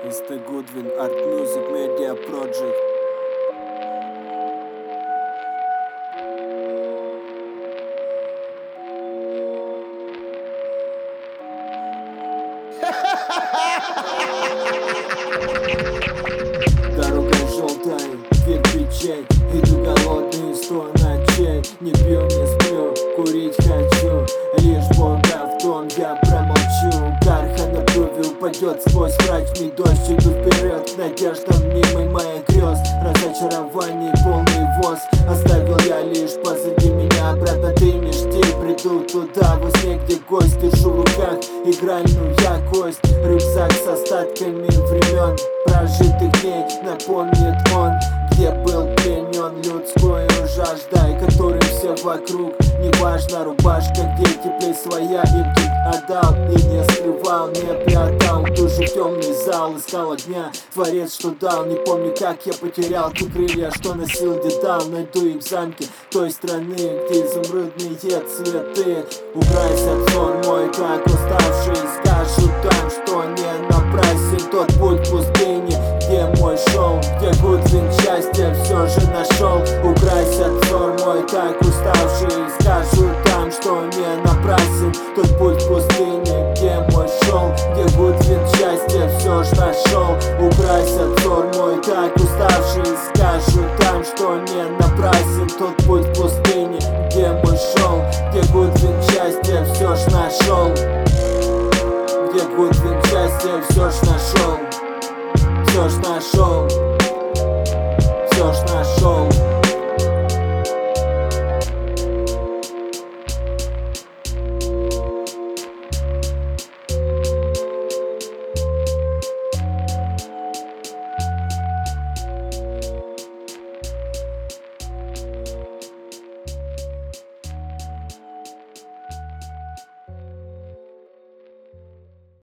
Mr. Goodwin, Art Music Media Project. Дорога желтая, кирпичей, иду голодный 100 ночей. Не пью, не сплю, курить хочу, лишь Бога в том я промолчу. Карха на брови упадет сквозь мрачный дождь. Иду вперед, надежда мнимой моя грез. Разочарований полный воз оставил я лишь позади меня. Обратно ты не жди, приду туда во сне, где гость. Держу в руках игральную я кость. Рюкзак с остатками времен прожитых дней напомнит он, где был пленен людскую жаждой, которым все вокруг. Неважно, рубашка, где теплей своя, им тут отдал и не скрывал, не прятал. Душу в темный зал, искал огня, творец, что дал. Не помню, как я потерял те крылья, что носил дедал. Найду их в замке той страны, где изумрудные цветы. Убрайся, сон мой, как уставший, скажу там, что не напрасен тот путь в пустыне, где мой шел, где Гудвин счастье все же нашел. Убрайся, взор мой, так уставший, скажу там, что не напрасен тот путь в пустыне, где мой шел, где Гудвин счастье все же нашел. Убрайся, взор мой, так уставший, скажу там, что не напрасен тот путь в пустыне, где мой шел, где Гудвин счастье все же нашел, где Гудвин счастье все ж нашел, все ж нашел, все ж нашел.